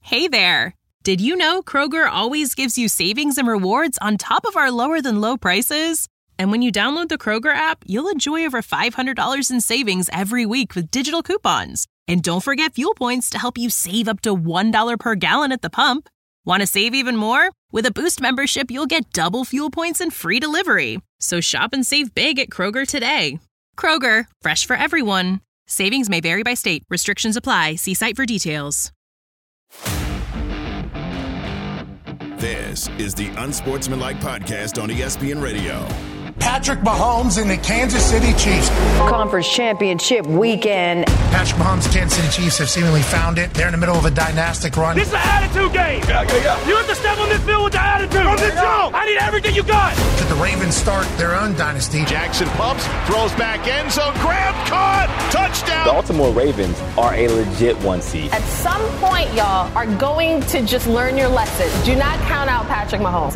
Hey there! Did you know Kroger always gives you savings and rewards on top of our lower-than-low prices? And when you download the Kroger app, you'll enjoy over $500 in savings every week with digital coupons. And don't forget fuel points to help you save up to $1 per gallon at the pump. Want to save even more? With a Boost membership, you'll get double fuel points and free delivery. So shop and save big at Kroger today. Kroger, fresh for everyone. Savings may vary by state. Restrictions apply. See site for details. This is the Unsportsmanlike Podcast on ESPN Radio. Patrick Mahomes and the Kansas City Chiefs. Conference Championship weekend. Patrick Mahomes, Kansas City Chiefs have seemingly found it. They're in the middle of a dynastic run. This is an attitude game. Yeah. You have to step on this field with the attitude. From the jump. I need everything you got. Could the Ravens start their own dynasty? Jackson pumps, throws back end zone, grab, caught, touchdown. The Baltimore Ravens are a legit 1 seed. At some point, y'all are going to just learn your lesson. Do not count out Patrick Mahomes.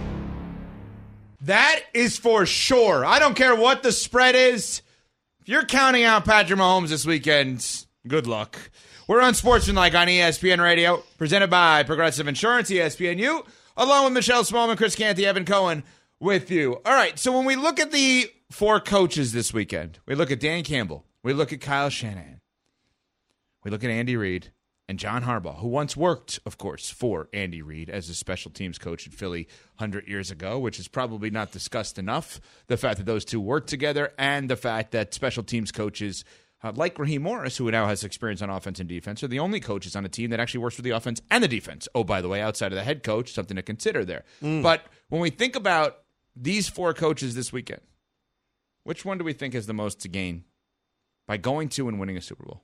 That is for sure. I don't care what the spread is. If you're counting out Patrick Mahomes this weekend, good luck. We're Unsportsmanlike on ESPN Radio, presented by Progressive Insurance, ESPNU, along with Michelle Smallman, Chris Canty, Evan Cohen with you. All right, so when we look at the four coaches this weekend, we look at Dan Campbell, we look at Kyle Shanahan, we look at Andy Reid, and John Harbaugh, who once worked, of course, for Andy Reid as a special teams coach in Philly 100 years ago, which is probably not discussed enough. The fact that those two worked together and the fact that special teams coaches like Raheem Morris, who now has experience on offense and defense, are the only coaches on a team that actually works for the offense and the defense. Oh, by the way, outside of the head coach, something to consider there. But when we think about these four coaches this weekend, which one do we think has the most to gain by going to and winning a Super Bowl?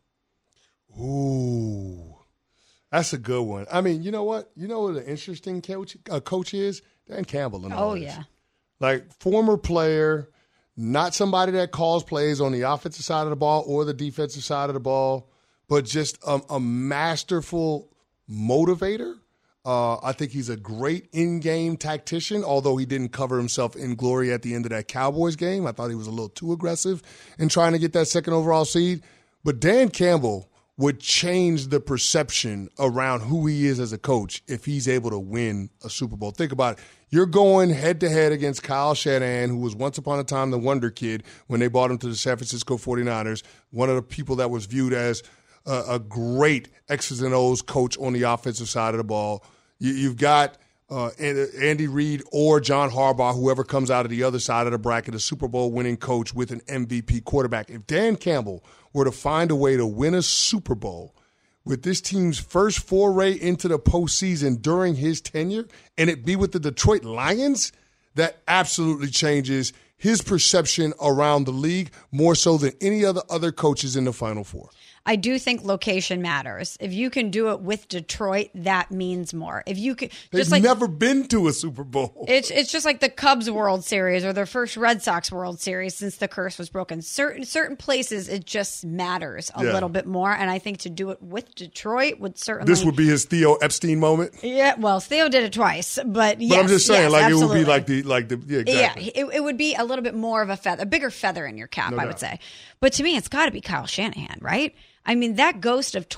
Ooh, that's a good one. I mean, you know what? You know what an interesting coach is? Dan Campbell and all this. Yeah. Like, former player, not somebody that calls plays on the offensive side of the ball or the defensive side of the ball, but just a masterful motivator. I think he's a great in-game tactician, although he didn't cover himself in glory at the end of that Cowboys game. I thought he was a little too aggressive in trying to get that second overall seed. But Dan Campbell would change the perception around who he is as a coach if he's able to win a Super Bowl. Think about it. You're going head-to-head against Kyle Shanahan, who was once upon a time the Wonder Kid when they brought him to the San Francisco 49ers, one of the people that was viewed as a great X's and O's coach on the offensive side of the ball. You've got Andy Reid or John Harbaugh, whoever comes out of the other side of the bracket, a Super Bowl winning coach with an MVP quarterback. If Dan Campbell were to find a way to win a Super Bowl with this team's first foray into the postseason during his tenure, and it be with the Detroit Lions, that absolutely changes his perception around the league more so than any other coaches in the Final Four. I do think location matters. If you can do it with Detroit, that means more. If you can, they've never been to a Super Bowl. It's just like the Cubs World Series or their first Red Sox World Series since the curse was broken. Certain places, it just matters a little bit more. And I think to do it with Detroit would certainly. This would be his Theo Epstein moment. Yeah, well, Theo did it twice, but yes. But I'm just saying, yes, it would be exactly. Yeah, it would be a little bit more of a bigger feather in your cap, No I doubt. would say. But to me, it's got to be Kyle Shanahan, right? I mean, that ghost of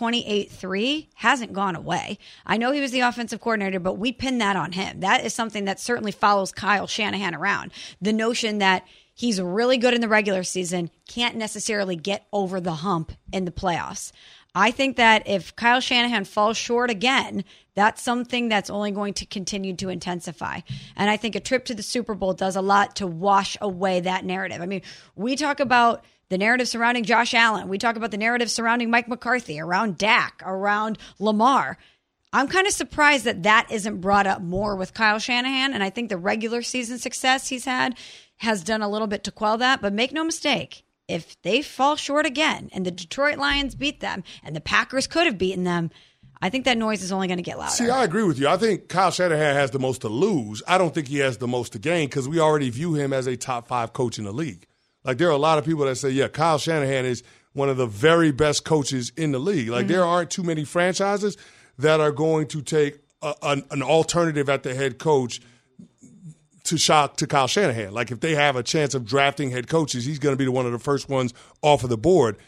28-3 hasn't gone away. I know he was the offensive coordinator, but we pin that on him. That is something that certainly follows Kyle Shanahan around. The notion that he's really good in the regular season, can't necessarily get over the hump in the playoffs. I think that if Kyle Shanahan falls short again, that's something that's only going to continue to intensify. And I think a trip to the Super Bowl does a lot to wash away that narrative. I mean, we talk about the narrative surrounding Josh Allen. We talk about the narrative surrounding Mike McCarthy, around Dak, around Lamar. I'm kind of surprised that that isn't brought up more with Kyle Shanahan. And I think the regular season success he's had has done a little bit to quell that. But make no mistake, if they fall short again and the Detroit Lions beat them and the Packers could have beaten them, I think that noise is only going to get louder. See, I agree with you. I think Kyle Shanahan has the most to lose. I don't think he has the most to gain because we already view him as a top 5 coach in the league. Like, there are a lot of people that say, yeah, Kyle Shanahan is one of the very best coaches in the league. Like, there aren't too many franchises that are going to take an alternative at the head coach to Kyle Shanahan. Like, if they have a chance of drafting head coaches, he's going to be one of the first ones off of the board.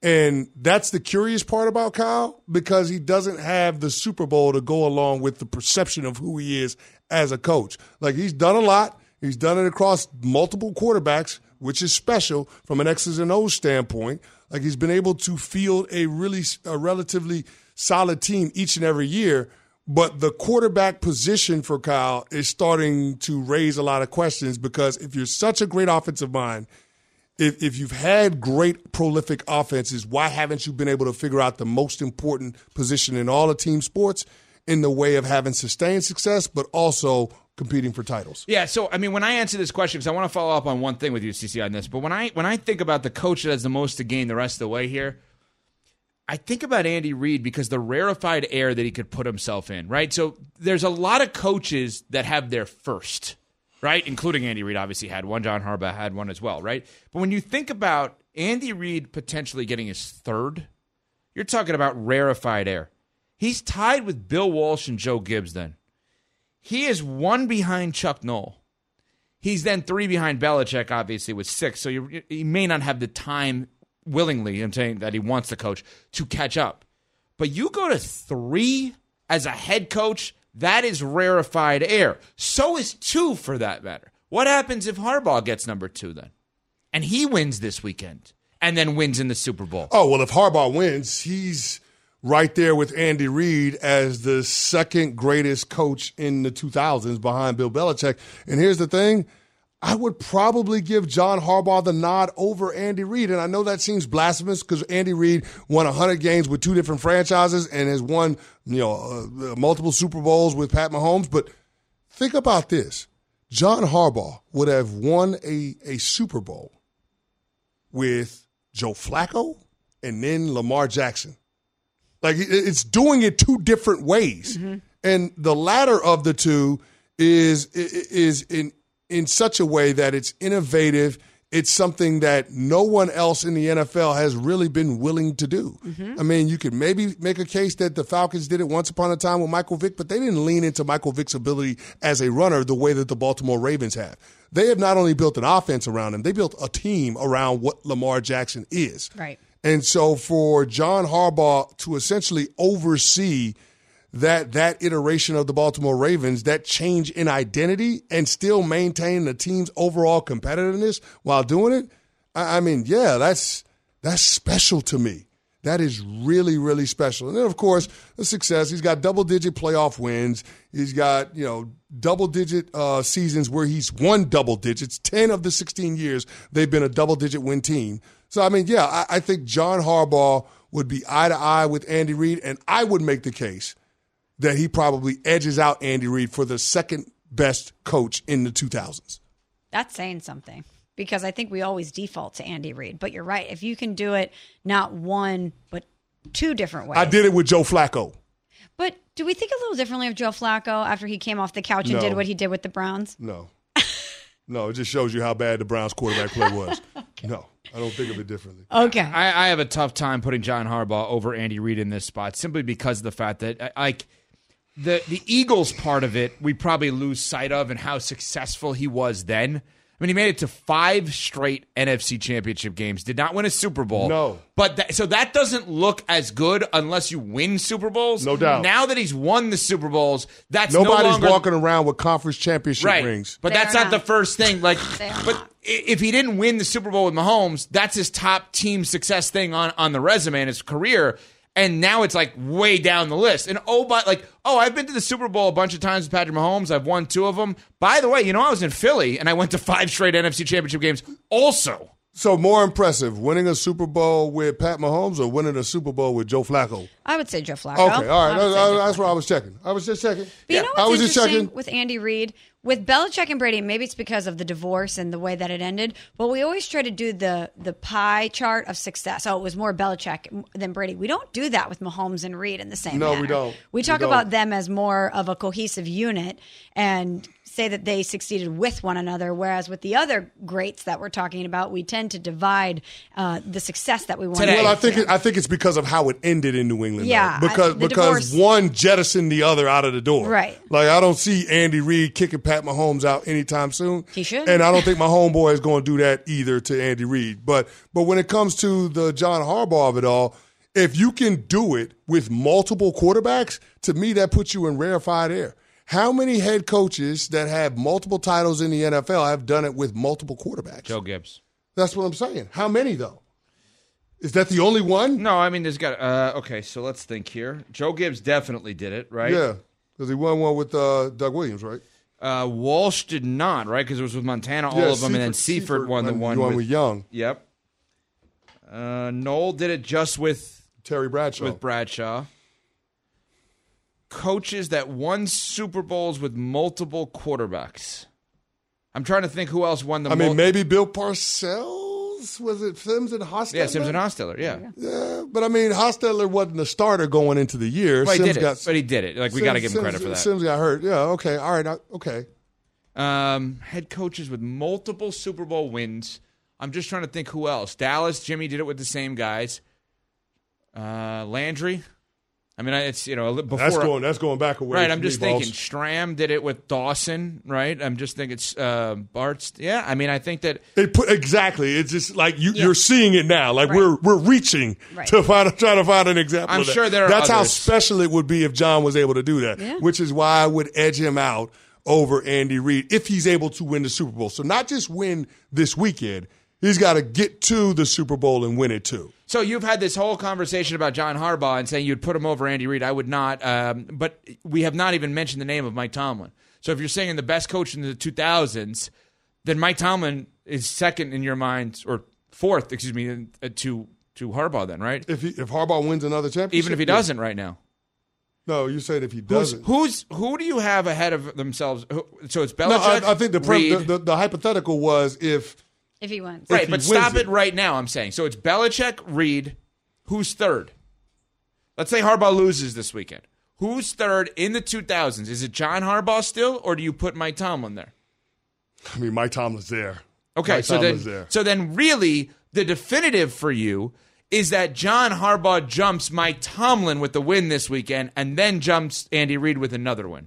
And that's the curious part about Kyle, because he doesn't have the Super Bowl to go along with the perception of who he is as a coach. Like, he's done a lot. He's done it across multiple quarterbacks, which is special from an X's and O's standpoint. Like, he's been able to field a relatively solid team each and every year. But the quarterback position for Kyle is starting to raise a lot of questions, because if you're such a great offensive mind, if you've had great prolific offenses, why haven't you been able to figure out the most important position in all of team sports in the way of having sustained success, but also competing for titles? Yeah, so, I mean, when I answer this question, because I want to follow up on one thing with you, CC, on this, but when I think about the coach that has the most to gain the rest of the way here, I think about Andy Reid because the rarefied air that he could put himself in, right? So there's a lot of coaches that have their first, right? Including Andy Reid obviously had one. John Harbaugh had one as well, right? But when you think about Andy Reid potentially getting his third, you're talking about rarefied air. He's tied with Bill Walsh and Joe Gibbs then. He is one behind Chuck Noll. He's then 3 behind Belichick, obviously, with 6. So he may not have the time willingly, I'm saying that he wants the coach, to catch up. But you go to 3 as a head coach, that is rarefied air. So is 2 for that matter. What happens if Harbaugh gets number 2 then? And he wins this weekend and then wins in the Super Bowl. Oh, well, if Harbaugh wins, he's right there with Andy Reid as the second greatest coach in the 2000s behind Bill Belichick. And here's the thing. I would probably give John Harbaugh the nod over Andy Reid. And I know that seems blasphemous because Andy Reid won 100 games with 2 different franchises and has won, multiple Super Bowls with Pat Mahomes. But think about this. John Harbaugh would have won a Super Bowl with Joe Flacco and then Lamar Jackson. Like, it's doing it 2 different ways. Mm-hmm. And the latter of the two is in such a way that it's innovative. It's something that no one else in the NFL has really been willing to do. Mm-hmm. I mean, you could maybe make a case that the Falcons did it once upon a time with Michael Vick, but they didn't lean into Michael Vick's ability as a runner the way that the Baltimore Ravens have. They have not only built an offense around him, they built a team around what Lamar Jackson is. Right. And so for John Harbaugh to essentially oversee that iteration of the Baltimore Ravens, that change in identity, and still maintain the team's overall competitiveness while doing it, I mean, yeah, that's special to me. That is really, really special. And then, of course, the success. He's got double-digit playoff wins. He's got, double-digit seasons where he's won double digits. 10 of the 16 years they've been a double-digit win team. So, I mean, yeah, I think John Harbaugh would be eye-to-eye with Andy Reid, and I would make the case that he probably edges out Andy Reid for the second best coach in the 2000s. That's saying something, because I think we always default to Andy Reid. But you're right. If you can do it not one, but 2 different ways. I did it with Joe Flacco. But do we think a little differently of Joe Flacco after he came off the couch and did what he did with the Browns? No. No, it just shows you how bad the Browns quarterback play was. Okay. No, I don't think of it differently. Okay. I have a tough time putting John Harbaugh over Andy Reid in this spot, simply because of the fact that, the Eagles part of it, we probably lose sight of, and how successful he was then. I mean, he made it to 5 straight NFC Championship games. Did not win a Super Bowl. No. But so that doesn't look as good unless you win Super Bowls. No doubt. Now that he's won the Super Bowls, that's nobody's no longer walking around with conference championship rings. But that's not the first thing. But if he didn't win the Super Bowl with Mahomes, that's his top team success thing on the resume in his career. And now it's like way down the list. And I've been to the Super Bowl a bunch of times with Patrick Mahomes. I've won 2 of them. By the way, I was in Philly and I went to 5 straight NFC Championship games also. So more impressive, winning a Super Bowl with Pat Mahomes or winning a Super Bowl with Joe Flacco? I would say Joe Flacco. Okay, all right. That's what I was checking. I was just checking. But you know what's interesting with Andy Reid? With Belichick and Brady, maybe it's because of the divorce and the way that it ended, but we always try to do the pie chart of success. Oh, it was more Belichick than Brady. We don't do that with Mahomes and Reid in the same manner. No, we don't. We talk about them as more of a cohesive unit and say that they succeeded with one another, whereas with the other greats that we're talking about, we tend to divide the success that we want. Well, I think it's because of how it ended in New England. England. Yeah, though, because divorce- one jettisoned the other out of the door. Right. Like, I don't see Andy Reid kicking Pat Mahomes out anytime soon. He should. And I don't think my homeboy is going to do that either to Andy Reid. But when it comes to the John Harbaugh of it all, if you can do it with multiple quarterbacks, to me, that puts you in rarefied air. How many head coaches that have multiple titles in the NFL have done it with multiple quarterbacks? Joe Gibbs. That's what I'm saying. How many, though? Is that the only one? No, I mean, there's got okay, so let's think here. Joe Gibbs definitely did it, right? Yeah, because he won one with Doug Williams, right? Walsh did not, right? Because it was with Montana, all of them, and then Seifert won the one with Young. Yep. Noel did it just with Terry Bradshaw. With Bradshaw. Coaches that won Super Bowls with multiple quarterbacks. I'm trying to think who else won the maybe Bill Parcells? Was it Sims and Hostetler? Yeah, Sims and Hostetler, yeah. Yeah, but I mean, Hostetler wasn't the starter going into the year. Well, but he did it. Like, we got to give him credit for that. Sims got hurt. Yeah, okay. All right, okay. Head coaches with multiple Super Bowl wins. I'm just trying to think who else. Dallas, Jimmy did it with the same guys. Landry. I mean, it's, before. That's going back a ways. Right, I'm just thinking. Stram did it with Dawson, right? I'm just thinking Bart's. Yeah, I mean, I think that. Exactly. It's just like you're seeing it now. Like, we're reaching to try to find an example of that. Sure there are That's others. how special it would be if John was able to do that, which is why I would edge him out over Andy Reid if he's able to win the Super Bowl. So not just win this weekend, he's got to get to the Super Bowl and win it too. So you've had this whole conversation about John Harbaugh and saying you'd put him over Andy Reid. I would not. But we have not even mentioned the name of Mike Tomlin. So if you're saying the best coach in the 2000s, then Mike Tomlin is second in your mind, or fourth, excuse me, to Harbaugh then, right? If Harbaugh wins another championship? Even if he doesn't right now. No, you said if he doesn't. Who do you have ahead of themselves? So it's Belichick, No, I think the hypothetical was if he wins. Right, but stop it right now, I'm saying. So it's Belichick, Reid. Who's third? Let's say Harbaugh loses this weekend. Who's third in the 2000s? Is it John Harbaugh still, or do you put Mike Tomlin there? I mean, Mike Tomlin's there. Okay, so then really the definitive for you is that John Harbaugh jumps Mike Tomlin with the win this weekend and then jumps Andy Reid with another win.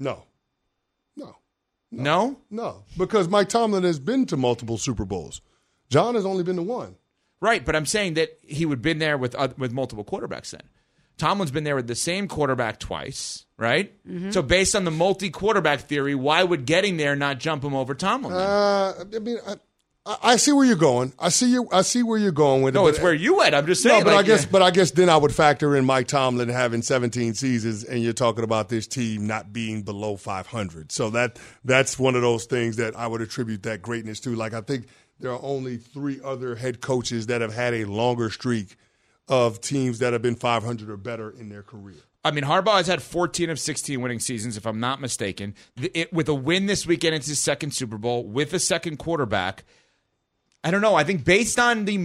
No, because Mike Tomlin has been to multiple Super Bowls. John has only been to one. Right, but I'm saying that he would have been there with multiple quarterbacks then. Tomlin's been there with the same quarterback twice, right? Mm-hmm. So based on the multi-quarterback theory, why would getting there not jump him over Tomlin? I mean, I see where you're going. I see where you're going with it. No, it's where you went. I'm just saying. No, but I guess then I would factor in Mike Tomlin having 17 seasons, and you're talking about this team not being below 500. So that's one of those things that I would attribute that greatness to. Like, I think there are only 3 other head coaches that have had a longer streak of teams that have been 500 or better in their career. I mean, Harbaugh has had 14 of 16 winning seasons, if I'm not mistaken. With a win this weekend, it's his second Super Bowl with a second quarterback. I don't know. I think based on the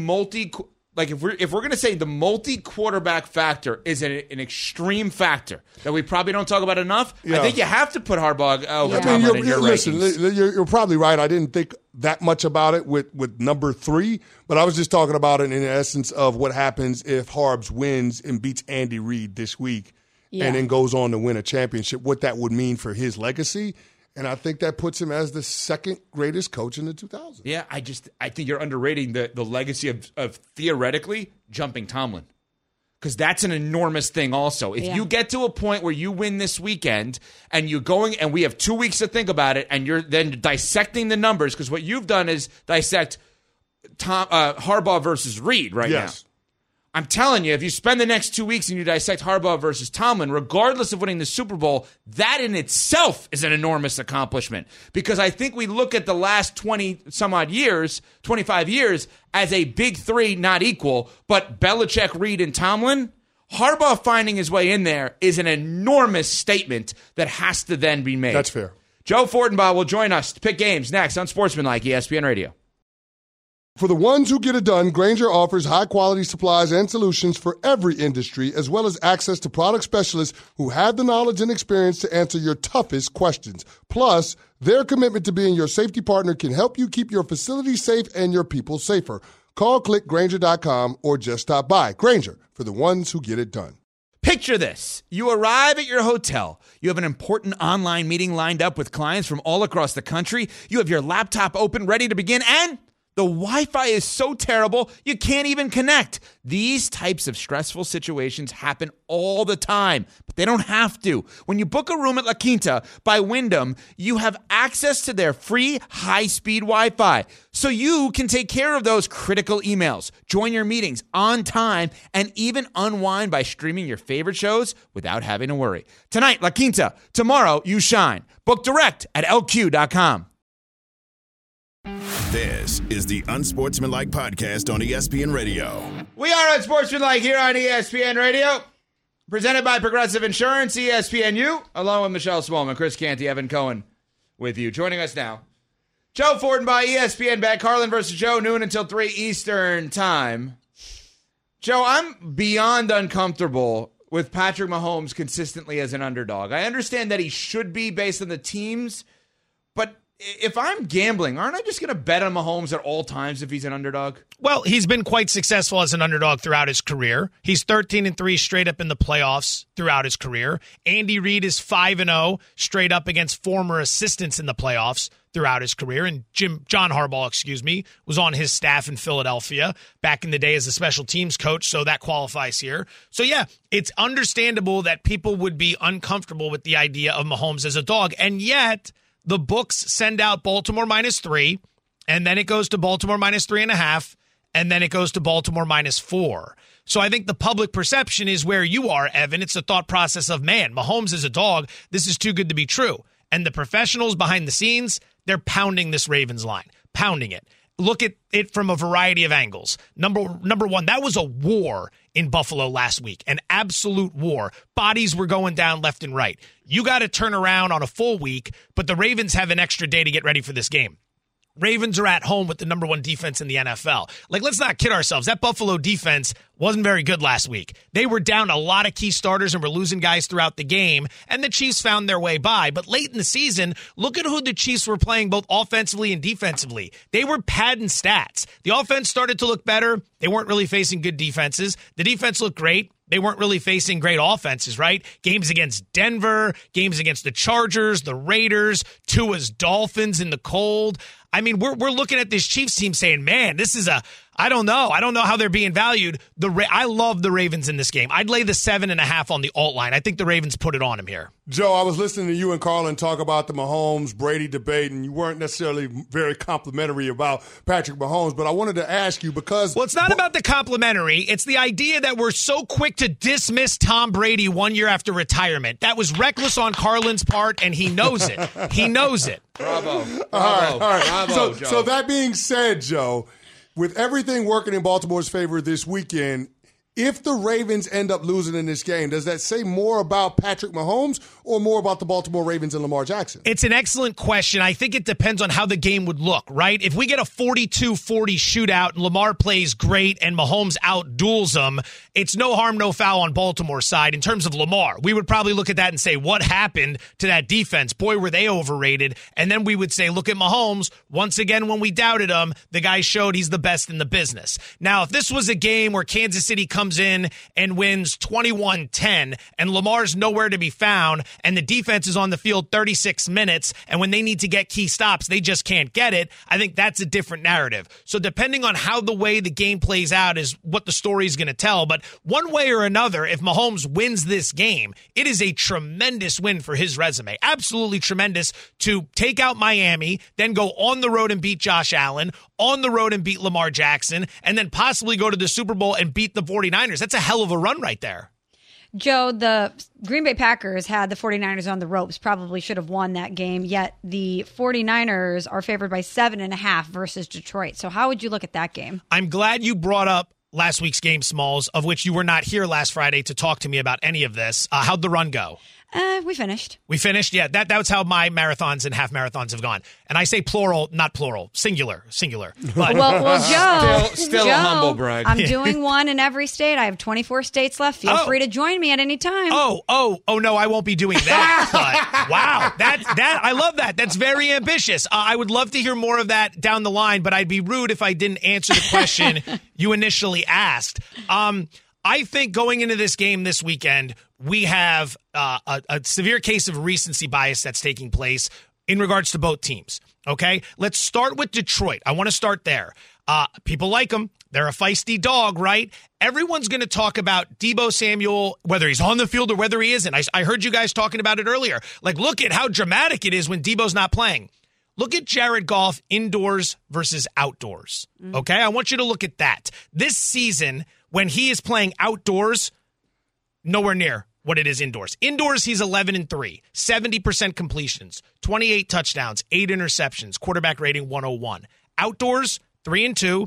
if we're going to say the multi-quarterback factor is an extreme factor that we probably don't talk about enough, I think you have to put Harbaugh over Tomlin in your rankings. You're probably right. I didn't think that much about it with number 3, but I was just talking about it in the essence of what happens if Harbs wins and beats Andy Reid this week and then goes on to win a championship, what that would mean for his legacy. And I think that puts him as the second greatest coach in the 2000s. Yeah, I think you're underrating the legacy of theoretically jumping Tomlin. Because that's an enormous thing also. If you get to a point where you win this weekend and you're going, and we have 2 weeks to think about it, and you're then dissecting the numbers, because what you've done is dissect Harbaugh versus Reid right now. I'm telling you, if you spend the next 2 weeks and you dissect Harbaugh versus Tomlin, regardless of winning the Super Bowl, that in itself is an enormous accomplishment. Because I think we look at the last 20-some-odd years, 25 years, as a big 3 not equal. But Belichick, Reid, and Tomlin, Harbaugh finding his way in there is an enormous statement that has to then be made. That's fair. Joe Fortenbaugh will join us to pick games next on Sportsmanlike ESPN Radio. For the ones who get it done, Grainger offers high-quality supplies and solutions for every industry, as well as access to product specialists who have the knowledge and experience to answer your toughest questions. Plus, their commitment to being your safety partner can help you keep your facility safe and your people safer. Call, click Grainger.com, or just stop by. Grainger, for the ones who get it done. Picture this. You arrive at your hotel. You have an important online meeting lined up with clients from all across the country. You have your laptop open, ready to begin, and the Wi-Fi is so terrible, you can't even connect. These types of stressful situations happen all the time, but they don't have to. When you book a room at La Quinta by Wyndham, you have access to their free high-speed Wi-Fi, so you can take care of those critical emails, join your meetings on time, and even unwind by streaming your favorite shows without having to worry. Tonight, La Quinta. Tomorrow, you shine. Book direct at LQ.com. This is the Unsportsmanlike Podcast on ESPN Radio. We are Unsportsmanlike here on ESPN Radio, presented by Progressive Insurance, ESPNU, along with Michelle Smallman, Chris Canty, Evan Cohen with you. Joining us now, Joe Fortenbaugh, ESPN Bet, Carlin versus Joe, noon until 3 Eastern time. Joe, I'm beyond uncomfortable with Patrick Mahomes consistently as an underdog. I understand that he should be based on the teams, but if I'm gambling, aren't I just going to bet on Mahomes at all times if he's an underdog? Well, he's been quite successful as an underdog throughout his career. He's 13-3 straight up in the playoffs throughout his career. Andy Reid is 5-0 straight up against former assistants in the playoffs throughout his career. And John Harbaugh, was on his staff in Philadelphia back in the day as a special teams coach, so that qualifies here. So, yeah, it's understandable that people would be uncomfortable with the idea of Mahomes as a dog, and yet the books send out Baltimore -3, and then it goes to Baltimore -3.5, and then it goes to Baltimore -4. So I think the public perception is where you are, Evan. It's the thought process of, man, Mahomes is a dog. This is too good to be true. And the professionals behind the scenes, they're pounding this Ravens line, pounding it. Look at it from a variety of angles. Number one, that was a war in Buffalo last week, an absolute war. Bodies were going down left and right. You got to turn around on a full week, but the Ravens have an extra day to get ready for this game. Ravens are at home with the number one defense in the NFL. Let's not kid ourselves. That Buffalo defense wasn't very good last week. They were down a lot of key starters and were losing guys throughout the game, and the Chiefs found their way by. But late in the season, look at who the Chiefs were playing both offensively and defensively. They were padding stats. The offense started to look better. They weren't really facing good defenses. The defense looked great. They weren't really facing great offenses, right? Games against Denver, games against the Chargers, the Raiders, Tua's Dolphins in the cold. I mean, we're looking at this Chiefs team saying, man, this is I don't know. I don't know how they're being valued. I love the Ravens in this game. I'd lay the 7.5 on the alt line. I think the Ravens put it on him here. Joe, I was listening to you and Carlin talk about the Mahomes-Brady debate, and you weren't necessarily very complimentary about Patrick Mahomes, but I wanted to ask you because... Well, it's not about the complimentary. It's the idea that we're so quick to dismiss Tom Brady 1 year after retirement. That was reckless on Carlin's part, and he knows it. He knows it. Bravo. All right. Bravo, Joe. So that being said, Joe, with everything working in Baltimore's favor this weekend, if the Ravens end up losing in this game, does that say more about Patrick Mahomes or more about the Baltimore Ravens and Lamar Jackson? It's an excellent question. I think it depends on how the game would look, right? If we get a 42-40 shootout and Lamar plays great and Mahomes out-duels them, it's no harm, no foul on Baltimore's side. In terms of Lamar, we would probably look at that and say, what happened to that defense? Boy, were they overrated. And then we would say, look at Mahomes. Once again, when we doubted him, the guy showed he's the best in the business. Now, if this was a game where Kansas City comes in and wins 21-10 and Lamar's nowhere to be found and the defense is on the field 36 minutes and when they need to get key stops, they just can't get it, I think that's a different narrative. So depending on how the way the game plays out is what the story is going to tell. But one way or another, if Mahomes wins this game, it is a tremendous win for his resume. Absolutely tremendous to take out Miami, then go on the road and beat Josh Allen, on the road and beat Lamar Jackson, and then possibly go to the Super Bowl and beat the 49ers. That's a hell of a run right there. Joe, the Green Bay Packers had the 49ers on the ropes, probably should have won that game, yet the 49ers are favored by 7.5 versus Detroit. So how would you look at that game? I'm glad you brought up last week's game, Smalls, of which you were not here last Friday to talk to me about any of this. How'd the run go? We finished. We finished? Yeah, that's how my marathons and half marathons have gone. And I say plural, not plural. Singular. But well, Joe. Still a humble brag. I'm doing one in every state. I have 24 states left. Feel free to join me at any time. Oh, no, I won't be doing that. But wow, that I love that. That's very ambitious. I would love to hear more of that down the line, but I'd be rude if I didn't answer the question you initially asked. I think going into this game this weekend, we have a severe case of recency bias that's taking place in regards to both teams. Okay, let's start with Detroit. I want to start there. People like them. They're a feisty dog, right? Everyone's going to talk about Deebo Samuel, whether he's on the field or whether he isn't. I heard you guys talking about it earlier. Like, look at how dramatic it is when Deebo's not playing. Look at Jared Goff indoors versus outdoors, okay? I want you to look at that. This season, when he is playing outdoors, nowhere near what it is indoors. Indoors, he's 11-3, 70% completions, 28 touchdowns, 8 interceptions, quarterback rating 101. Outdoors, 3-2,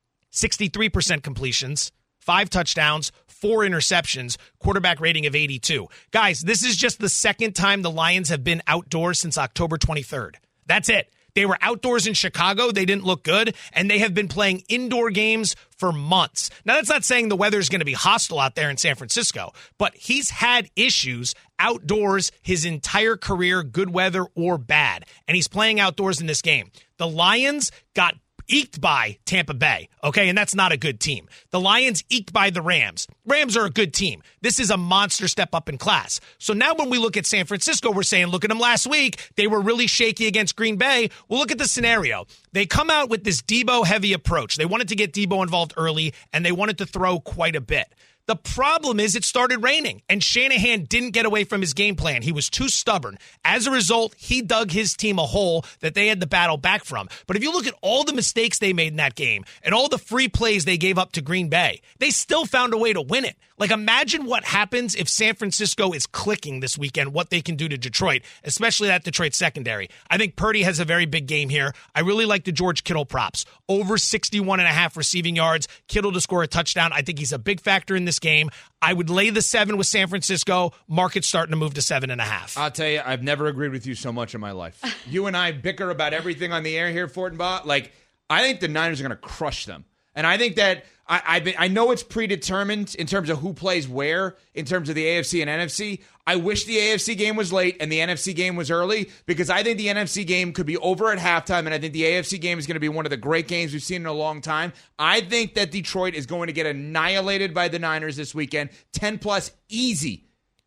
63% completions, 5 touchdowns, 4 interceptions, quarterback rating of 82. Guys, this is just the second time the Lions have been outdoors since October 23rd. That's it. They were outdoors in Chicago. They didn't look good, and they have been playing indoor games for months. Now, that's not saying the weather is going to be hostile out there in San Francisco, but he's had issues outdoors his entire career, good weather or bad, and he's playing outdoors in this game. The Lions got eked by Tampa Bay, okay? And that's not a good team. The Lions eked by the Rams. Rams are a good team. This is a monster step up in class. So now when we look at San Francisco, we're saying, look at them last week. They were really shaky against Green Bay. Well, look at the scenario. They come out with this Deebo-heavy approach. They wanted to get Deebo involved early, and they wanted to throw quite a bit. The problem is it started raining, and Shanahan didn't get away from his game plan. He was too stubborn. As a result, he dug his team a hole that they had to battle back from. But if you look at all the mistakes they made in that game and all the free plays they gave up to Green Bay, they still found a way to win it. Like, imagine what happens if San Francisco is clicking this weekend, what they can do to Detroit, especially that Detroit secondary. I think Purdy has a very big game here. I really like the George Kittle props. Over 61.5 receiving yards, Kittle to score a touchdown. I think he's a big factor in this game. I would lay the 7 with San Francisco. Market's starting to move to 7.5. I'll tell you, I've never agreed with you so much in my life. You and I bicker about everything on the air here, Fortenbaugh. Like, I think the Niners are going to crush them. And I think that I know it's predetermined in terms of who plays where, in terms of the AFC and NFC. I wish the AFC game was late and the NFC game was early, because I think the NFC game could be over at halftime, and I think the AFC game is going to be one of the great games we've seen in a long time. I think that Detroit is going to get annihilated by the Niners this weekend. 10+ easy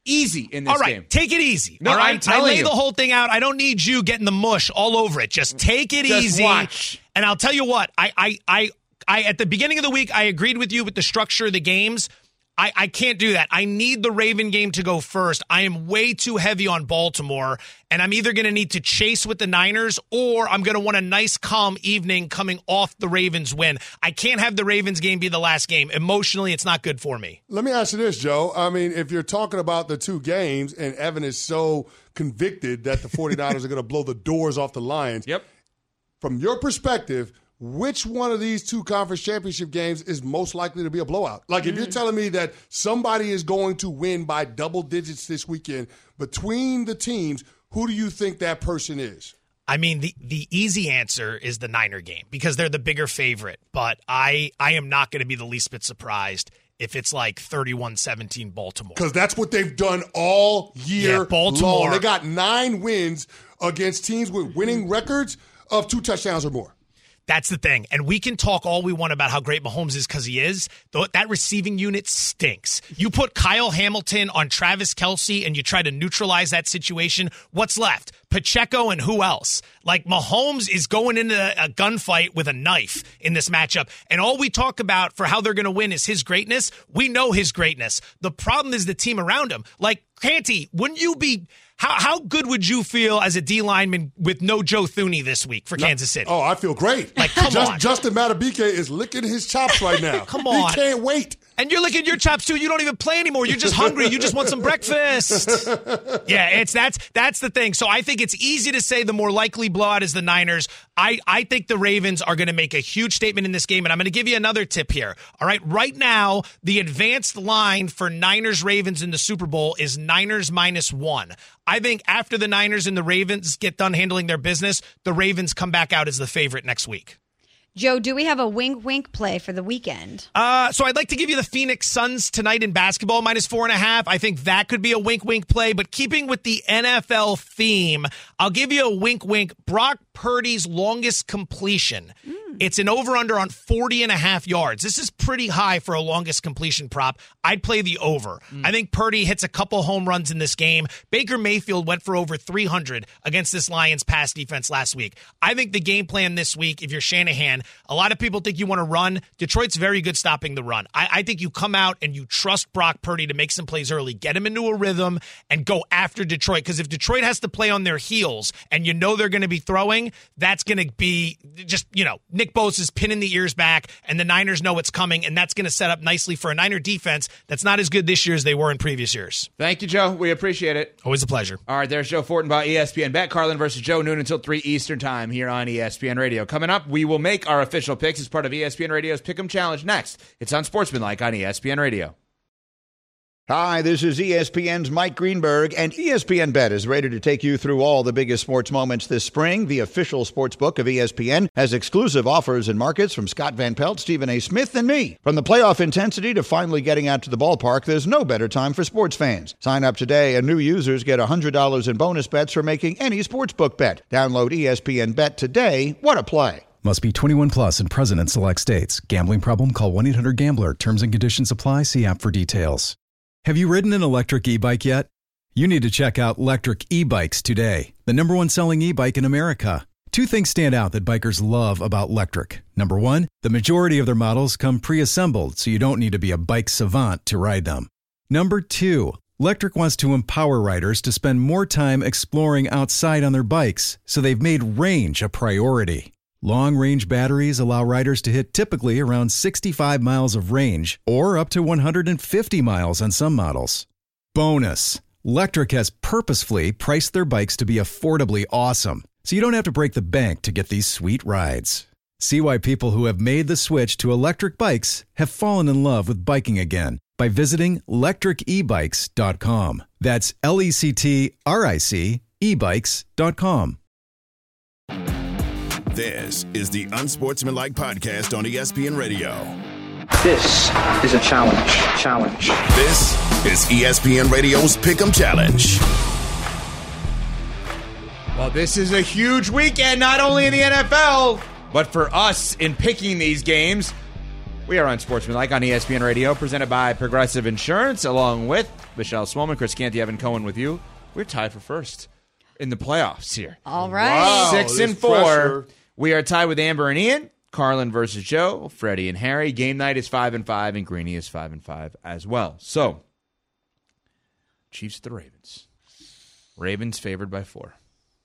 in this game. All right, take it easy. No, all right, I'm telling I lay you. the whole thing out. I don't need you getting the mush all over it. Just take it easy. Watch. And I'll tell you what, I at the beginning of the week, I agreed with you with the structure of the games. I can't do that. I need the Raven game to go first. I am way too heavy on Baltimore, and I'm either going to need to chase with the Niners, or I'm going to want a nice, calm evening coming off the Ravens win. I can't have the Ravens game be the last game. Emotionally, it's not good for me. Let me ask you this, Joe. I mean, if you're talking about the two games, and Evan is so convicted that the 49ers are going to blow the doors off the Lions. Yep. From your perspective, which one of these two conference championship games is most likely to be a blowout? Like, if you're telling me that somebody is going to win by double digits this weekend between the teams, who do you think that person is? I mean, the easy answer is the Niner game, because they're the bigger favorite. But I am not going to be the least bit surprised if it's like 31-17 Baltimore. Because that's what they've done all year Baltimore. long. They got 9 wins against teams with winning records of 2 touchdowns or more. That's the thing. And we can talk all we want about how great Mahomes is, because he is. That receiving unit stinks. You put Kyle Hamilton on Travis Kelce and you try to neutralize that situation. What's left? Pacheco and who else? Like, Mahomes is going into a gunfight with a knife in this matchup. And all we talk about for how they're going to win is his greatness. We know his greatness. The problem is the team around him. Like, Canty, wouldn't you be... How good would you feel as a D lineman with no Joe Thuney this week for Kansas City? Oh, I feel great. Like, come on. Justin Matabike is licking his chops right now. Come on. He can't wait. And you're licking your chops, too. You don't even play anymore. You're just hungry. You just want some breakfast. Yeah, that's the thing. So I think it's easy to say the more likely blowout is the Niners. I think the Ravens are going to make a huge statement in this game, and I'm going to give you another tip here. All right, right now, the advanced line for Niners-Ravens in the Super Bowl is Niners -1. I think after the Niners and the Ravens get done handling their business, the Ravens come back out as the favorite next week. Joe, do we have a wink play for the weekend? So I'd like to give you the Phoenix Suns tonight in basketball, -4.5. I think that could be a wink play. But keeping with the NFL theme, I'll give you a wink. Brock Purdy's longest completion. It's an over-under on 40.5 yards. This is pretty high for a longest completion prop. I'd play the over. I think Purdy hits a couple home runs in this game. Baker Mayfield went for over 300 against this Lions pass defense last week. I think the game plan this week, if you're Shanahan, a lot of people think you want to run. Detroit's very good stopping the run. I think you come out and you trust Brock Purdy to make some plays early, get him into a rhythm, and go after Detroit. Because if Detroit has to play on their heels and you know they're going to be throwing, that's going to be just, Nick Bosa's pinning the ears back, and the Niners know it's coming, and that's going to set up nicely for a Niner defense that's not as good this year as they were in previous years. Thank you, Joe. We appreciate it. Always a pleasure. All right, there's Joe Fortenbaugh, ESPN Bet. Carlin versus Joe, noon until 3 Eastern time here on ESPN Radio. Coming up, we will make our official picks as part of ESPN Radio's Pick'em Challenge next. It's Unsportsmanlike on ESPN Radio. Hi, this is ESPN's Mike Greenberg, and ESPN Bet is ready to take you through all the biggest sports moments this spring. The official sports book of ESPN has exclusive offers and markets from Scott Van Pelt, Stephen A. Smith, and me. From the playoff intensity to finally getting out to the ballpark, there's no better time for sports fans. Sign up today, and new users get $100 in bonus bets for making any sportsbook bet. Download ESPN Bet today. What a play. Must be 21 plus and present in select states. Gambling problem? Call 1-800-GAMBLER. Terms and conditions apply. See app for details. Have you ridden an electric e-bike yet? You need to check out Lectric E-Bikes today, the #1 selling e-bike in America. Two things stand out that bikers love about Lectric. Number one, the majority of their models come pre-assembled, so you don't need to be a bike savant to ride them. Number two, Lectric wants to empower riders to spend more time exploring outside on their bikes, so they've made range a priority. Long-range batteries allow riders to hit typically around 65 miles of range or up to 150 miles on some models. Bonus, Lectric has purposefully priced their bikes to be affordably awesome, so you don't have to break the bank to get these sweet rides. See why people who have made the switch to electric bikes have fallen in love with biking again by visiting lectricebikes.com. That's LECTRIC ebikes.com. This is the Unsportsmanlike Podcast on ESPN Radio. This is a challenge. This is ESPN Radio's Pick'em Challenge. Well, this is a huge weekend, not only in the NFL, but for us in picking these games. We are Unsportsmanlike on ESPN Radio, presented by Progressive Insurance, along with Michelle Smolman, Chris Canty, Evan Cohen with you. We're tied for first in the playoffs here. All right. Wow, 6-4. Pressure. We are tied with Amber and Ian, Carlin versus Joe, Freddie and Harry. Game night is 5-5, and Greeny is 5-5 as well. So, Chiefs at the Ravens. Ravens favored by 4.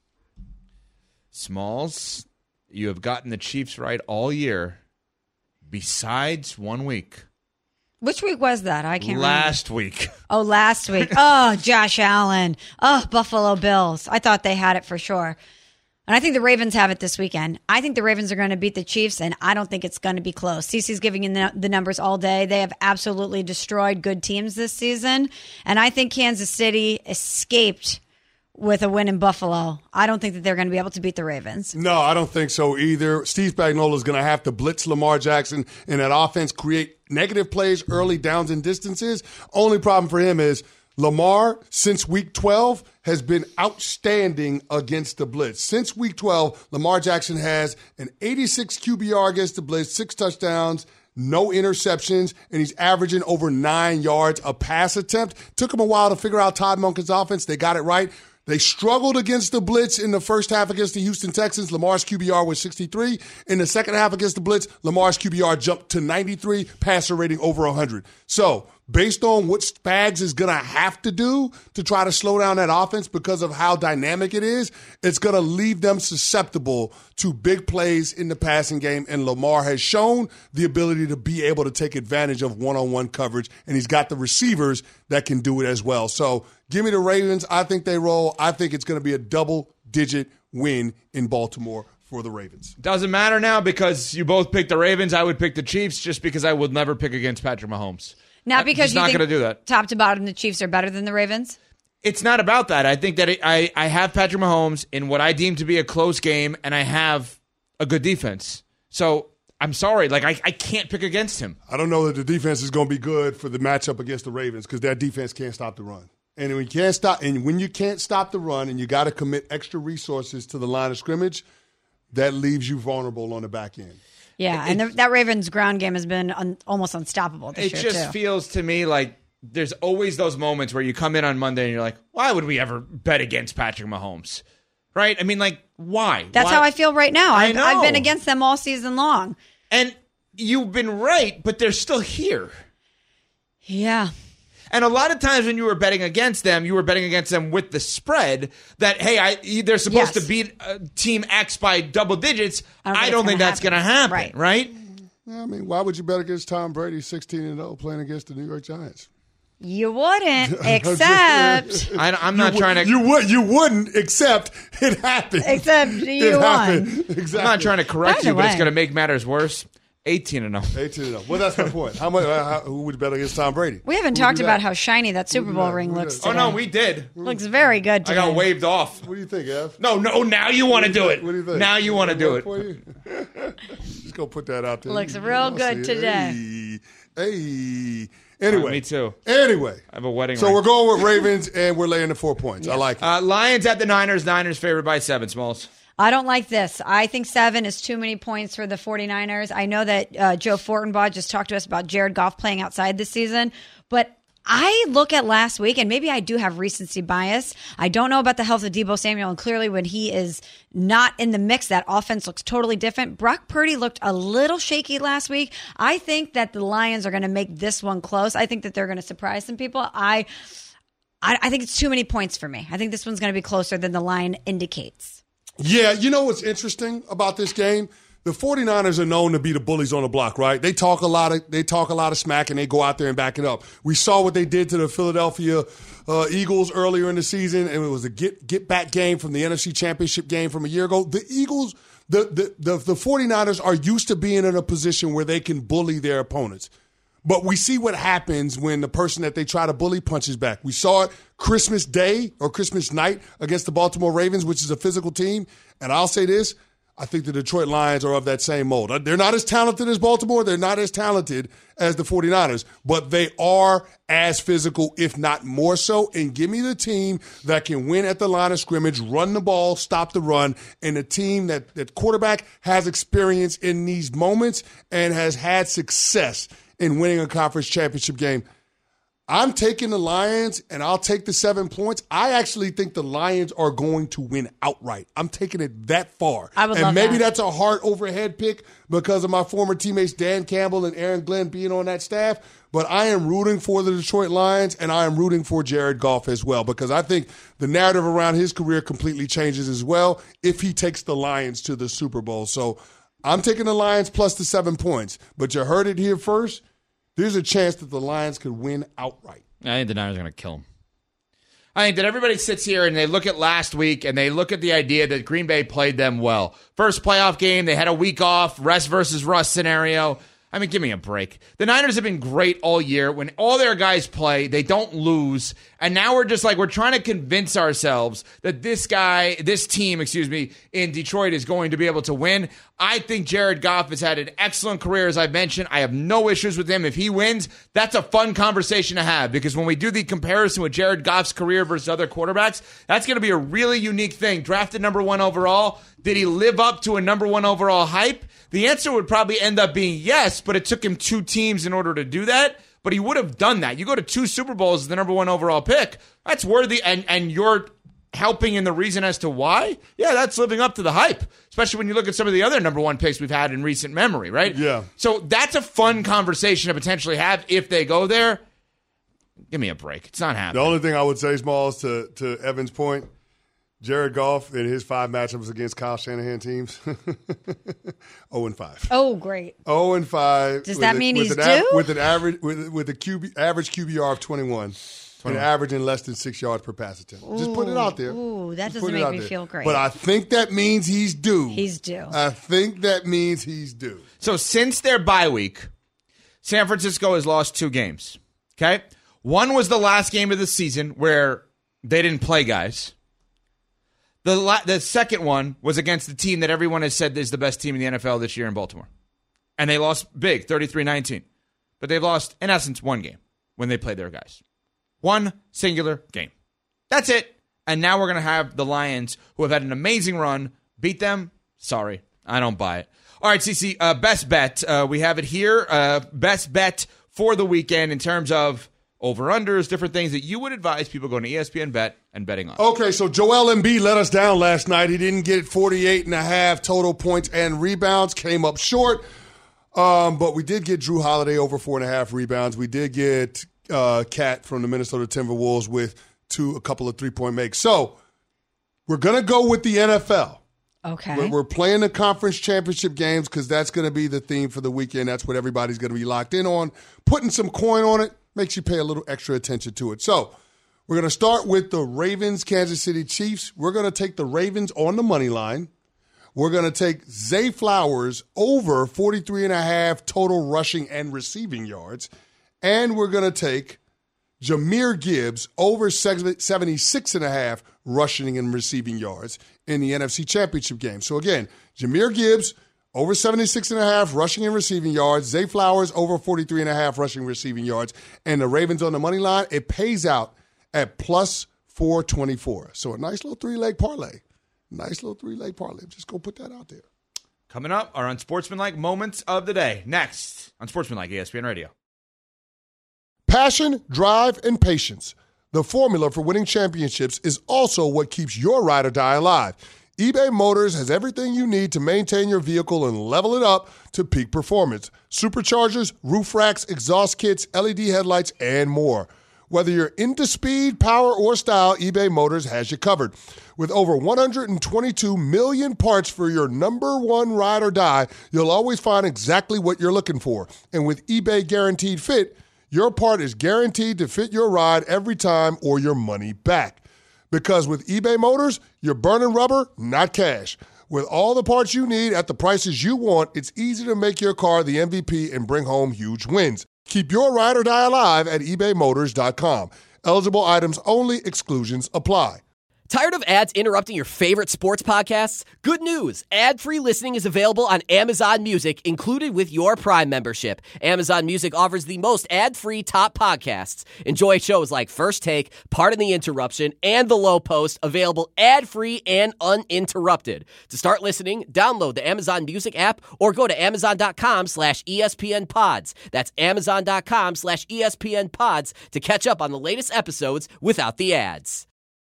Smalls, you have gotten the Chiefs right all year, besides 1 week. Which week was that? I can't remember. Last week. Oh, last week. Oh, Josh Allen. Oh, Buffalo Bills. I thought they had it for sure. And I think the Ravens have it this weekend. I think the Ravens are going to beat the Chiefs, and I don't think it's going to be close. CeCe's giving you the numbers all day. They have absolutely destroyed good teams this season. And I think Kansas City escaped with a win in Buffalo. I don't think that they're going to be able to beat the Ravens. No, I don't think so either. Steve Spagnuolo is going to have to blitz Lamar Jackson and that offense, create negative plays, early downs and distances. Only problem for him is Lamar, since week 12, has been outstanding against the blitz. Since week 12, Lamar Jackson has an 86 QBR against the blitz, 6 touchdowns, no interceptions, and he's averaging over 9 yards a pass attempt. Took him a while to figure out Todd Monken's offense. They got it right. They struggled against the blitz in the first half against the Houston Texans. Lamar's QBR was 63. In the second half against the blitz, Lamar's QBR jumped to 93, passer rating over 100. So, based on what Spags is going to have to do to try to slow down that offense because of how dynamic it is, it's going to leave them susceptible to big plays in the passing game. And Lamar has shown the ability to be able to take advantage of one-on-one coverage, and he's got the receivers that can do it as well. So give me the Ravens. I think they roll. I think it's going to be a double-digit win in Baltimore for the Ravens. Doesn't matter now because you both picked the Ravens. I would pick the Chiefs just because I would never pick against Patrick Mahomes. Not because you think gonna do that. Top to bottom, the Chiefs are better than the Ravens? It's not about that. I think that I have Patrick Mahomes in what I deem to be a close game, and I have a good defense. So I'm sorry. Like, I can't pick against him. I don't know that the defense is going to be good for the matchup against the Ravens because that defense can't stop the run. And when you can't stop the run and you got to commit extra resources to the line of scrimmage, that leaves you vulnerable on the back end. Yeah, and that Ravens ground game has been almost unstoppable this year, It just feels to me like there's always those moments where you come in on Monday and you're like, why would we ever bet against Patrick Mahomes? Right? I mean, like, why? That's how I feel right now. I know. I've been against them all season long. And you've been right, but they're still here. Yeah. And a lot of times when you were betting against them, you were betting against them with the spread that, hey, they're supposed to beat Team X by double digits. I don't think that's going to happen, right? I mean, why would you bet against Tom Brady 16-0 playing against the New York Giants? You wouldn't, except I'm not trying to. You wouldn't, except it happened. Except you won. Exactly. I'm not trying to correct you, but it's going to make matters worse. 18-0. 18-0. Well, that's my point. Who would bet against Tom Brady? We haven't talked about how shiny that Super Bowl ring looks today. Oh, no, we did. Looks very good today. I got waved off. What do you think, Ev? No, now you want to do it. What do you think? Now you want to do it. Just go put that out there. Looks real good today. Hey. Anyway. Me too. Anyway. I have a wedding So ring. we're going with Ravens, and we're laying the 4 points. I like it. Lions at the Niners. Niners favored by 7, Smalls. I don't like this. I think 7 is too many points for the 49ers. I know that Joe Fortenbaugh just talked to us about Jared Goff playing outside this season, but I look at last week, and maybe I do have recency bias. I don't know about the health of Deebo Samuel, and clearly when he is not in the mix, that offense looks totally different. Brock Purdy looked a little shaky last week. I think that the Lions are going to make this one close. I think that they're going to surprise some people. I think it's too many points for me. I think this one's going to be closer than the line indicates. Yeah, you know what's interesting about this game? The 49ers are known to be the bullies on the block, right? They talk a lot of smack and they go out there and back it up. We saw what they did to the Philadelphia Eagles earlier in the season, and it was a get back game from the NFC Championship game from a year ago. The Eagles, the 49ers are used to being in a position where they can bully their opponents. But we see what happens when the person that they try to bully punches back. We saw it Christmas Day or Christmas night against the Baltimore Ravens, which is a physical team. And I'll say this, I think the Detroit Lions are of that same mold. They're not as talented as Baltimore. They're not as talented as the 49ers. But they are as physical, if not more so. And give me the team that can win at the line of scrimmage, run the ball, stop the run, and a team that quarterback has experience in these moments and has had success in winning a conference championship game. I'm taking the Lions, and I'll take the 7 points. I actually think the Lions are going to win outright. I'm taking it that far. I would love maybe that. That's a hard overhead pick because of my former teammates Dan Campbell and Aaron Glenn being on that staff. But I am rooting for the Detroit Lions, and I am rooting for Jared Goff as well because I think the narrative around his career completely changes as well if he takes the Lions to the Super Bowl. So I'm taking the Lions plus the 7 points. But you heard it here first. There's a chance that the Lions could win outright. I think the Niners are going to kill them. I think that everybody sits here and they look at last week and they look at the idea that Green Bay played them well. First playoff game, they had a week off, rest versus rust scenario. I mean, give me a break. The Niners have been great all year. When all their guys play, they don't lose. And now we're trying to convince ourselves that this team in Detroit is going to be able to win. I think Jared Goff has had an excellent career, as I've mentioned. I have no issues with him. If he wins, that's a fun conversation to have because when we do the comparison with Jared Goff's career versus other quarterbacks, that's going to be a really unique thing. Drafted number 1 overall. Did he live up to a number 1 overall hype? The answer would probably end up being yes, but it took him 2 teams in order to do that. But he would have done that. You go to 2 Super Bowls as the number 1 overall pick. That's worthy, and you're helping in the reason as to why. Yeah, that's living up to the hype, especially when you look at some of the other number 1 picks we've had in recent memory, right? Yeah. So that's a fun conversation to potentially have if they go there. Give me a break. It's not happening. The only thing I would say, Smalls, to Evan's point, Jared Goff in his 5 matchups against Kyle Shanahan teams, 0-5. Oh, great. 0-5. Does that mean he's due? With an average average QBR of 21. And averaging less than 6 yards per pass attempt. Just put it out there. Ooh, that doesn't make me feel great. But I think that means he's due. He's due. I think that means he's due. So since their bye week, San Francisco has lost 2 games. Okay? One was the last game of the season where they didn't play guys. The second one was against the team that everyone has said is the best team in the NFL this year in Baltimore. And they lost big, 33-19. But they've lost, in essence, one game when they played their guys. One singular game. That's it. And now we're going to have the Lions, who have had an amazing run, beat them. Sorry, I don't buy it. All right, CC, best bet. We have it here. Best bet for the weekend in terms of over-unders, different things that you would advise people going to ESPN Bet and betting on. Okay, so Joel Embiid let us down last night. He didn't get 48.5 total points and rebounds, came up short. But we did get Drew Holiday over 4.5 rebounds. We did get Cat from the Minnesota Timberwolves with a couple of three-point makes. So we're going to go with the NFL. Okay. We're playing the conference championship games because that's going to be the theme for the weekend. That's what everybody's going to be locked in on. Putting some coin on it makes you pay a little extra attention to it. So we're going to start with the Ravens, Kansas City Chiefs. We're going to take the Ravens on the money line. We're going to take Zay Flowers over 43.5 total rushing and receiving yards. And we're going to take Jahmyr Gibbs over 76.5 rushing and receiving yards in the NFC Championship game. So again, Jahmyr Gibbs over 76.5 rushing and receiving yards. Zay Flowers over 43.5 rushing and receiving yards. And the Ravens on the money line, it pays out at plus 424. So a nice little three-leg parlay. Just go put that out there. Coming up, our unsportsmanlike moments of the day. Next, Unsportsmanlike ESPN Radio. Passion, drive, and patience. The formula for winning championships is also what keeps your ride or die alive. eBay Motors has everything you need to maintain your vehicle and level it up to peak performance. Superchargers, roof racks, exhaust kits, LED headlights, and more. Whether you're into speed, power, or style, eBay Motors has you covered. With over 122 million parts for your number one ride or die, you'll always find exactly what you're looking for. And with eBay Guaranteed Fit, your part is guaranteed to fit your ride every time or your money back. Because with eBay Motors, you're burning rubber, not cash. With all the parts you need at the prices you want, it's easy to make your car the MVP and bring home huge wins. Keep your ride or die alive at ebaymotors.com. Eligible items only. Exclusions apply. Tired of ads interrupting your favorite sports podcasts? Good news! Ad-free listening is available on Amazon Music, included with your Prime membership. Amazon Music offers the most ad-free top podcasts. Enjoy shows like First Take, Pardon the Interruption, and The Low Post, available ad-free and uninterrupted. To start listening, download the Amazon Music app or go to amazon.com/ESPN Pods. That's amazon.com/ESPN Pods to catch up on the latest episodes without the ads.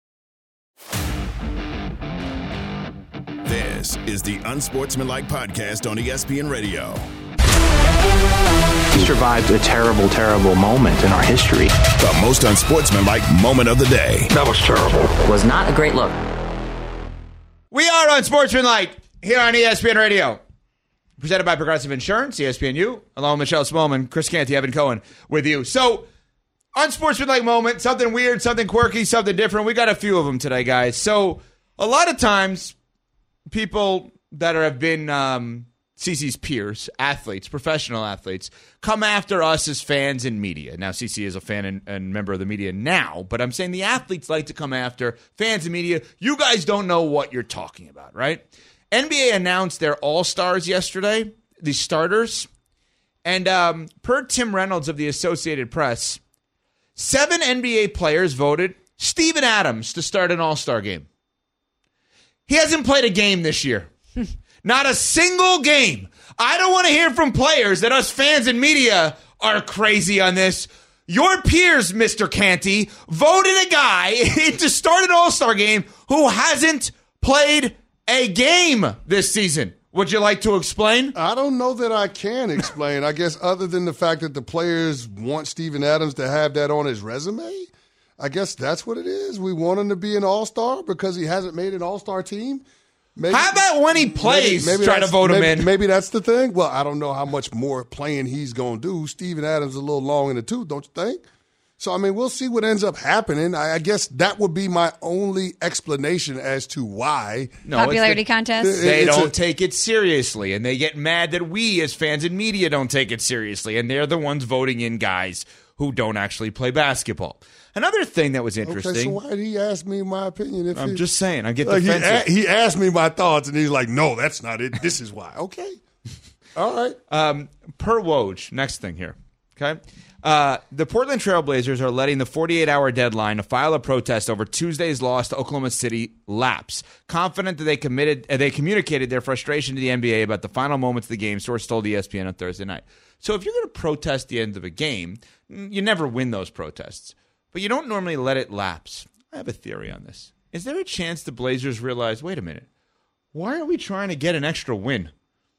This is the Unsportsmanlike Podcast on ESPN Radio. We survived a terrible, terrible moment in our history. The most unsportsmanlike moment of the day. That was terrible. Was not a great look. We are Unsportsmanlike here on ESPN Radio. Presented by Progressive Insurance, ESPNU, along with Michelle Smallman, Chris Canty, Evan Cohen with you. So, unsportsmanlike moment, something weird, something quirky, something different. We got a few of them today, guys. So, a lot of times, people that have been CC's peers, athletes, professional athletes, come after us as fans and media. Now, CC is a fan and member of the media now, but I'm saying the athletes like to come after fans and media. You guys don't know what you're talking about, right? NBA announced their All-Stars yesterday, the starters. And per Tim Reynolds of the Associated Press, 7 NBA players voted Steven Adams to start an All-Star game. He hasn't played a game this year. Not a single game. I don't want to hear from players that us fans and media are crazy on this. Your peers, Mr. Canty, voted a guy to start an All-Star game who hasn't played a game this season. Would you like to explain? I don't know that I can explain. I guess other than the fact that the players want Steven Adams to have that on his resume, I guess that's what it is. We want him to be an all-star because he hasn't made an all-star team. Maybe, how about when he plays, maybe try to vote him in? Maybe that's the thing. Well, I don't know how much more playing he's going to do. Steven Adams is a little long in the tooth, don't you think? So, I mean, we'll see what ends up happening. I guess that would be my only explanation as to why. Popularity contest? They don't take it seriously, and they get mad that we as fans and media don't take it seriously, and they're the ones voting in guys who don't actually play basketball. Another thing that was interesting. Okay, so why did he ask me my opinion? I'm just saying. I get defensive. He asked me my thoughts, and he's like, no, that's not it. This is why. Okay. All right. Per Woj, next thing here. Okay. The Portland Trailblazers are letting the 48-hour deadline to file a protest over Tuesday's loss to Oklahoma City lapse. Confident that they communicated their frustration to the NBA about the final moments of the game, source told ESPN on Thursday night. So if you're going to protest the end of a game, you never win those protests. But you don't normally let it lapse. I have a theory on this. Is there a chance the Blazers realize, wait a minute, why are we trying to get an extra win?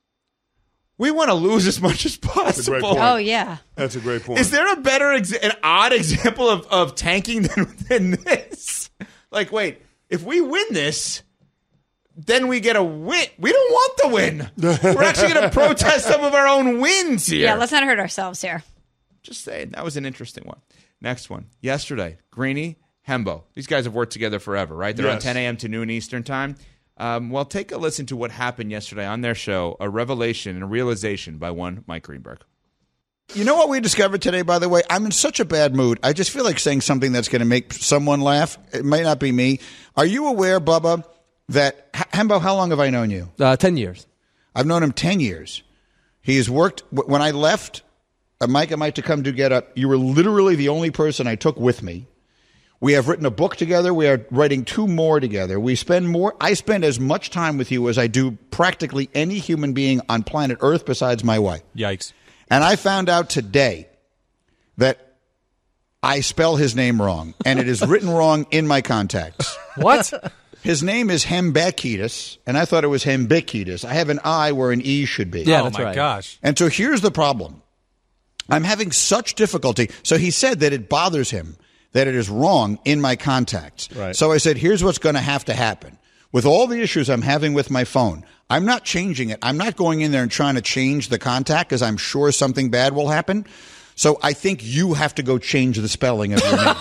We want to lose as much as possible. That's a great point. Oh, yeah. That's a great point. Is there a better, an odd example of tanking than this? Like, wait, if we win this, then we get a win. We don't want the win. We're actually going to protest some of our own wins here. Yeah, let's not hurt ourselves here. Just saying, that was an interesting one. Next one. Yesterday, Greeny, Hembo. These guys have worked together forever, right? They're on 10 a.m. to noon Eastern time. Well, take a listen to what happened yesterday on their show, a revelation and a realization by one Mike Greenberg. You know what we discovered today, by the way? I'm in such a bad mood. I just feel like saying something that's going to make someone laugh. It might not be me. Are you aware, Bubba, that Hembo, how long have I known you? 10 years. I've known him 10 years. He has worked. When I left Mike and Mike to come to Get Up, you were literally the only person I took with me. We have written a book together. We are writing 2 more together. I spend as much time with you as I do practically any human being on planet Earth besides my wife. Yikes. And I found out today that I spell his name wrong, and it is written wrong in my contacts. What? His name is Hembekides, and I thought it was Hembekides. I have an I where an E should be. Yeah, that's right. Oh, my gosh. And so here's the problem. I'm having such difficulty. So he said that it bothers him that it is wrong in my contacts. Right. So I said, here's what's going to have to happen. With all the issues I'm having with my phone, I'm not changing it. I'm not going in there and trying to change the contact because I'm sure something bad will happen. So I think you have to go change the spelling of your name.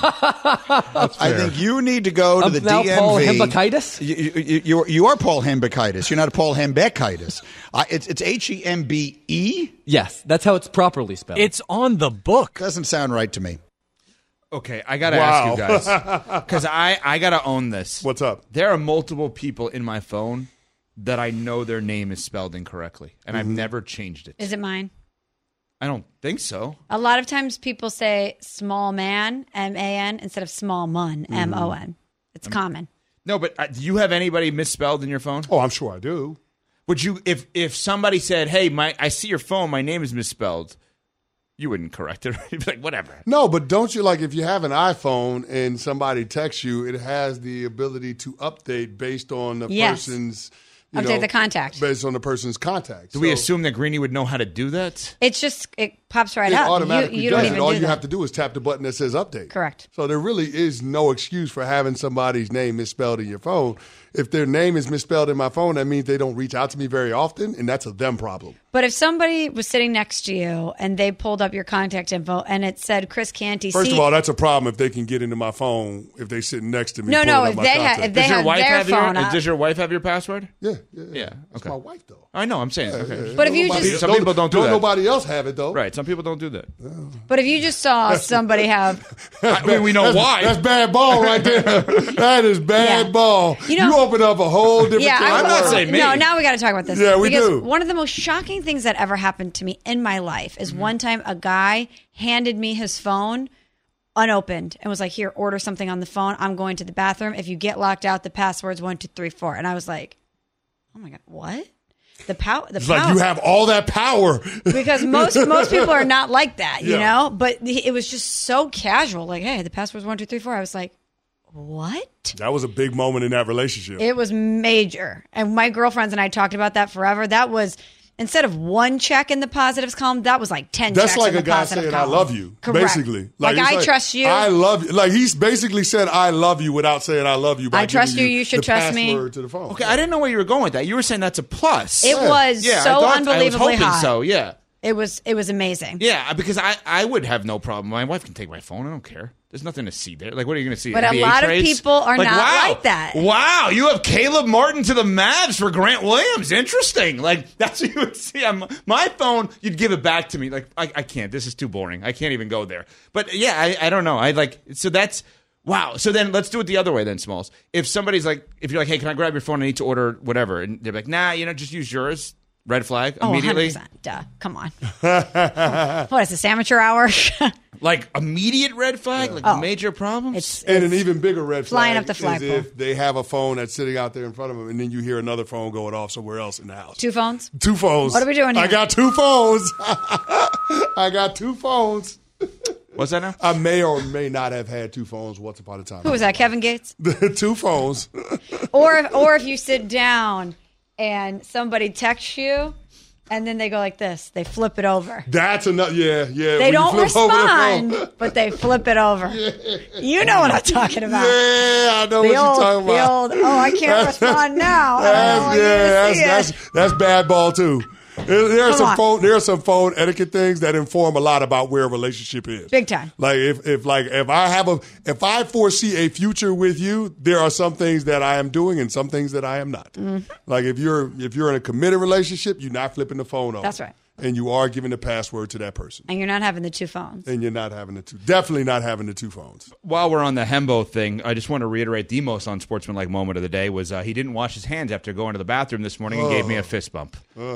I think you need to go to the now DMV. Paul Hembekides? You are Paul Hembekides. You're not Paul Hembekides. It's Hembe? Yes, that's how it's properly spelled. It's on the book. Doesn't sound right to me. Okay, I got to ask you guys, because I got to own this. What's up? There are multiple people in my phone that I know their name is spelled incorrectly, and I've never changed it. Is it mine? I don't think so. A lot of times people say small man, M-A-N, instead of small mun, M-O-N. It's common. No, but do you have anybody misspelled in your phone? Oh, I'm sure I do. Would you, if somebody said, hey, I see your phone, my name is misspelled, you wouldn't correct it. You'd be like, whatever. No, but don't you, like, if you have an iPhone and somebody texts you, it has the ability to update based on the person's, update the contact. Based on the person's contact. Do we assume that Greeny would know how to do that? It's just, it pops right it up. Automatically you does don't it. even All do you that. have to do is tap the button that says update. Correct. So there really is no excuse for having somebody's name misspelled in your phone. If their name is misspelled in my phone, that means they don't reach out to me very often, and that's a them problem. But if somebody was sitting next to you and they pulled up your contact info and it said Chris Canty, first of all, that's a problem if they can get into my phone if they're sitting next to me. No, if they have their phone up. Does your wife have your password? Yeah. That's my wife, though. I know. I'm saying. Okay. But if you just some people don't do that. Nobody else have it though. Right. Some people don't do that. But if you just saw somebody have, we know why. That's bad ball right there. That is bad ball. You open up a whole different. I'm not saying me. No, now we got to talk about this. Yeah, we do. One of the most shocking things that ever happened to me in my life is one time a guy handed me his phone unopened and was like, "Here, order something on the phone. I'm going to the bathroom. If you get locked out, the password's 1, 2, 3, 4." And I was like, "Oh my god, what?" It's like you have all that power. Because most people are not like that, you know? But it was just so casual. Like, hey, the password's 1, 2, 3, 4. I was like, what? That was a big moment in that relationship. It was major. And my girlfriends and I talked about that forever. That was, instead of 1 check in the positives column, that was like 10 That's checks like in the a guy positive saying, column. I love you, Correct. basically. Like I trust you. I love you. Like he's basically said, I love you without saying I love you. By I trust giving you should trust me. password to the phone. Okay, I didn't know where you were going with that. You were saying that's a plus. It was so unbelievably I was hoping hot. so, yeah. It was amazing. Yeah, because I would have no problem. My wife can take my phone. I don't care. There's nothing to see there. Like, what are you going to see? But a NBA lot of trades? people are not wow, like that. Wow, you have Caleb Martin to the Mavs for Grant Williams. Interesting. Like, that's what you would see on my phone. You'd give it back to me. Like, I can't. This is too boring. I can't even go there. But yeah, I don't know. So that's wow. So then let's do it the other way then, Smalls. If somebody's like, if you're like, hey, can I grab your phone? I need to order whatever. And they're like, nah, just use yours. Red flag immediately? 100%. Duh. Come on. What is this, amateur hour? Like immediate red flag? Like major problems? It's and an even bigger red flying flag up the flagpole. is if they have a phone that's sitting out there in front of them, and then you hear another phone going off somewhere else in the house. 2 phones? 2 phones. What are we doing here? I got 2 phones. I got 2 phones. What's that now? I may or may not have had 2 phones once upon a time. Who was that, Kevin Gates? 2 phones. or if you sit down and somebody texts you, and then they go like this. They flip it over. That's another, yeah. They don't respond, but they flip it over. Yeah. You know what I'm talking about. Yeah, I know what you're talking about. I can't respond now. That's bad ball, too. There are some phone etiquette things that inform a lot about where a relationship is. Big time. Like if I foresee a future with you, there are some things that I am doing and some things that I am not. Mm-hmm. Like if you're in a committed relationship, you're not flipping the phone over. That's right. And you are giving the password to that person. And you're not having the 2 phones. Definitely not having the 2 phones. While we're on the Hembo thing, I just want to reiterate the most unsportsmanlike moment of the day was he didn't wash his hands after going to the bathroom this morning and gave me a fist bump.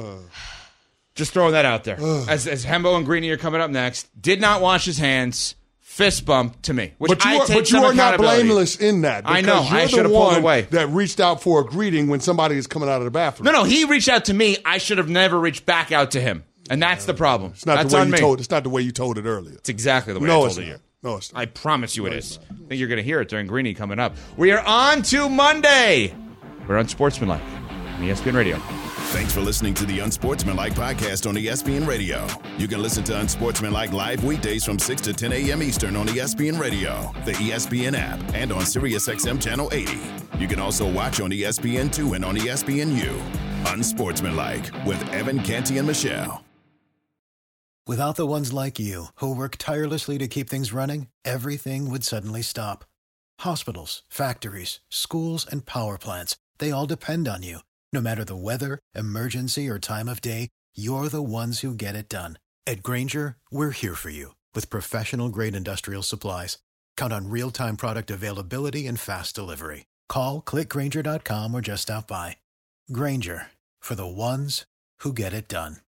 Just throwing that out there. As Hembo and Greeny are coming up next, did not wash his hands, fist bump to me. But you are not blameless in that. I know. I should have pulled away. That reached out for a greeting when somebody is coming out of the bathroom. No, he reached out to me. I should have never reached back out to him. And that's the problem. It's not that's the way on you me. told. It's not the way you told it earlier. It's exactly the way I told it. No, it's not. I promise you it is. I think you're going to hear it during Greeny coming up. We are on to Monday. We're on Sportsmanlike on ESPN Radio. Thanks for listening to the Unsportsmanlike podcast on ESPN Radio. You can listen to Unsportsmanlike live weekdays from 6 to 10 a.m. Eastern on ESPN Radio, the ESPN app, and on SiriusXM Channel 80. You can also watch on ESPN2 and on ESPNU. Unsportsmanlike with Evan, Canty, and Michelle. Without the ones like you, who work tirelessly to keep things running, everything would suddenly stop. Hospitals, factories, schools, and power plants, they all depend on you. No matter the weather, emergency, or time of day, you're the ones who get it done. At Grainger, we're here for you with professional-grade industrial supplies. Count on real-time product availability and fast delivery. Call, click Grainger.com, or just stop by. Grainger, for the ones who get it done.